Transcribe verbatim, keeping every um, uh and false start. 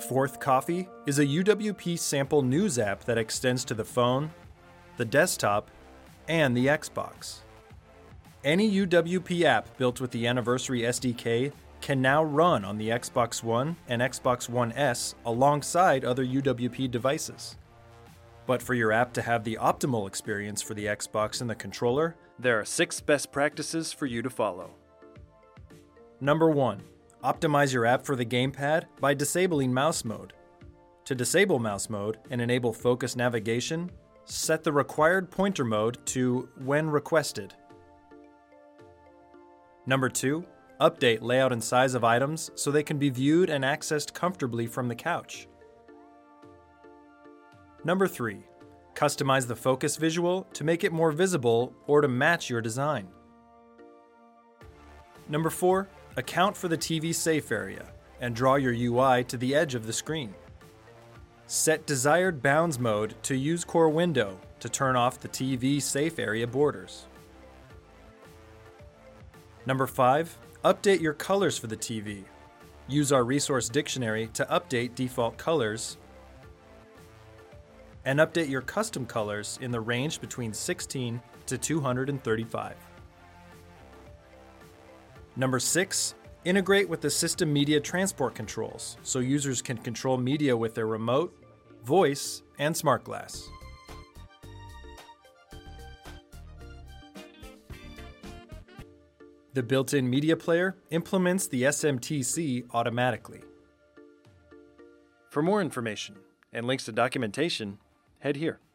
Fourth Coffee is a U W P sample news app that extends to the phone, the desktop, and the Xbox. Any U W P app built with the Anniversary S D K can now run on the Xbox One and Xbox One S alongside other U W P devices. But for your app to have the optimal experience for the Xbox and the controller, there are six best practices for you to follow. Number one, optimize your app for the gamepad by disabling mouse mode. To disable mouse mode and enable focus navigation, set the required pointer mode to when requested. Number two, update layout and size of items so they can be viewed and accessed comfortably from the couch. Number three, customize the focus visual to make it more visible or to match your design. Number four, account for the T V safe area and draw your U I to the edge of the screen. Set desired bounds mode to use core window to turn off the T V safe area borders. Number five, update your colors for the T V. Use our resource dictionary to update default colors and update your custom colors in the range between sixteen to two hundred thirty-five. Number six, integrate with the system media transport controls so users can control media with their remote, voice, and smart glass. The built-in media player implements the S M T C automatically. For more information and links to documentation, head here.